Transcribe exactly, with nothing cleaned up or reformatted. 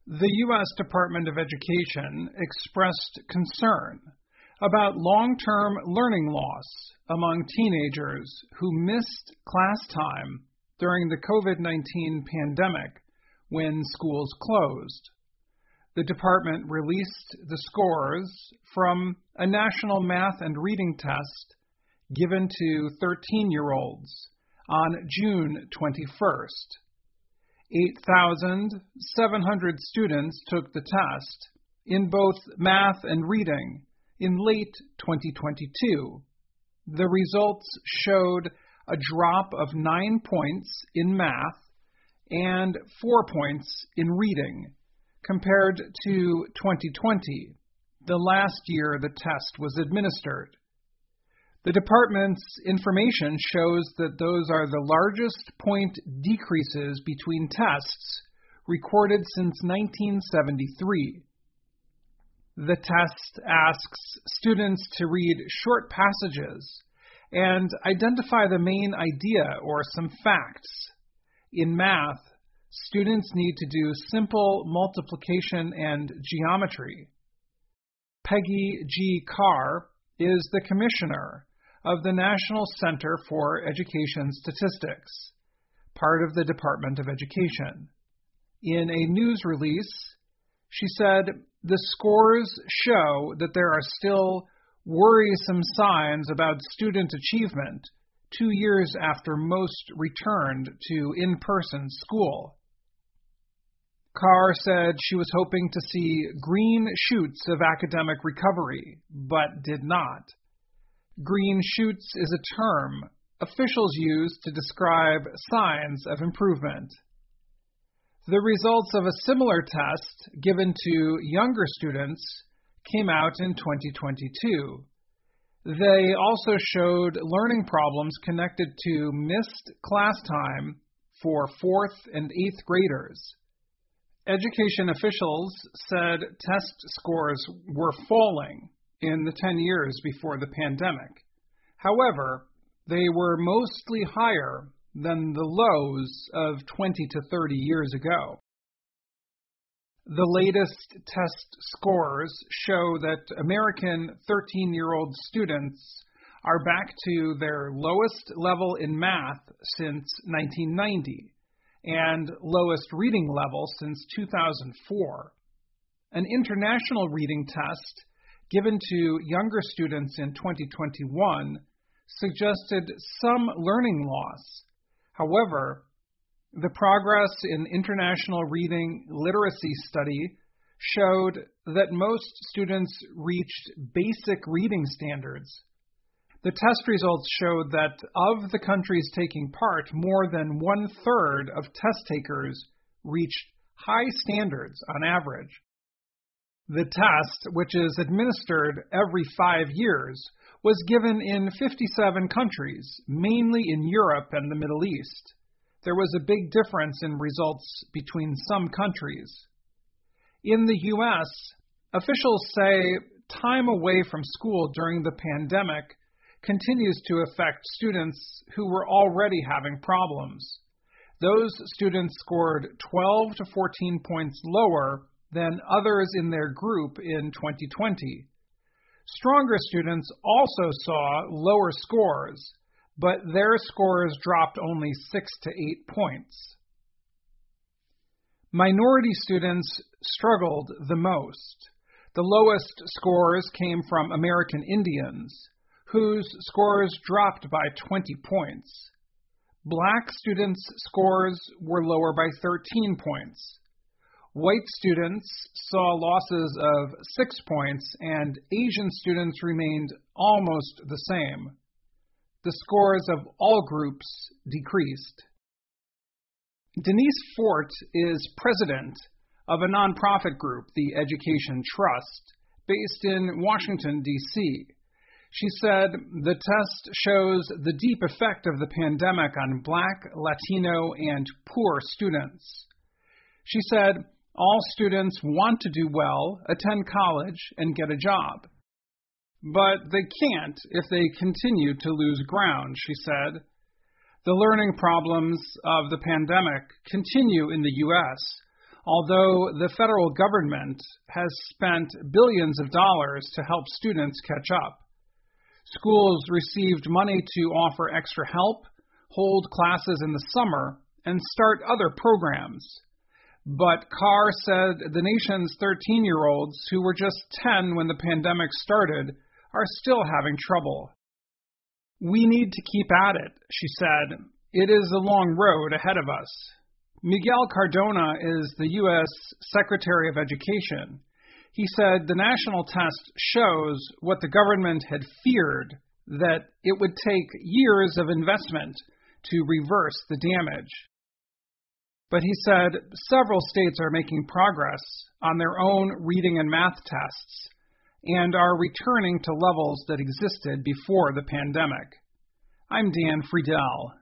The U S Department of Education expressed concern about long-term learning loss among teenagers who missed class time during the COVID nineteen pandemic when schools closed. The department released the scores from a national math and reading test given to thirteen-year-olds on June twenty-first. eight thousand seven hundred students took the test in both math and reading in late twenty twenty-two. The results showed a drop of nine points in math and four points in reading compared to twenty twenty, the last year the test was administered. The department's information shows that those are the largest point decreases between tests recorded since nineteen seventy-three. The test asks students to read short passages and identify the main idea or some facts. In math, students need to do simple multiplication and geometry. Peggy G. Carr is the commissioner of the National Center for Education Statistics, part of the Department of Education. In a news release, she said, "The scores show that there are still worrisome signs about student achievement two years after most returned to in-person school." Carr said she was hoping to see green shoots of academic recovery, but did not. Green shoots is a term officials use to describe signs of improvement. The results of a similar test given to younger students came out in twenty twenty-two. They also showed learning problems connected to missed class time for fourth and eighth graders. Education officials said test scores were falling in the ten years before the pandemic. However, they were mostly higher than the lows of twenty to thirty years ago. The latest test scores show that American thirteen-year-old students are back to their lowest level in math since nineteen ninety and lowest reading level since two thousand four. An international reading test given to younger students in twenty twenty-one suggested some learning loss. However, the Progress in International Reading Literacy study showed that most students reached basic reading standards. The test results showed that of the countries taking part, more than one-third of test takers reached high standards on average. The test, which is administered every five years, was given in fifty-seven countries, mainly in Europe and the Middle East. There was a big difference in results between some countries. In the U S, officials say time away from school during the pandemic continues to affect students who were already having problems. Those students scored twelve to fourteen points lower than others in their group in twenty twenty. Stronger students also saw lower scores, but their scores dropped only six to eight points. Minority students struggled the most. The lowest scores came from American Indians, whose scores dropped by twenty points. Black students' scores were lower by thirteen points. White students saw losses of six points, and Asian students remained almost the same. The scores of all groups decreased. Denise Fort is president of a nonprofit group, the Education Trust, based in Washington, D C She said the test shows the deep effect of the pandemic on Black, Latino, and poor students. She said all students want to do well, attend college, and get a job. But they can't if they continue to lose ground, she said. The learning problems of the pandemic continue in the U S, although the federal government has spent billions of dollars to help students catch up. Schools received money to offer extra help, hold classes in the summer, and start other programs. But Carr said the nation's thirteen-year-olds, who were just ten when the pandemic started, are still having trouble. "We need to keep at it," she said. "It is a long road ahead of us." Miguel Cardona is the U S Secretary of Education. He said the national test shows what the government had feared, that it would take years of investment to reverse the damage. But he said several states are making progress on their own reading and math tests and are returning to levels that existed before the pandemic. I'm Dan Friedel.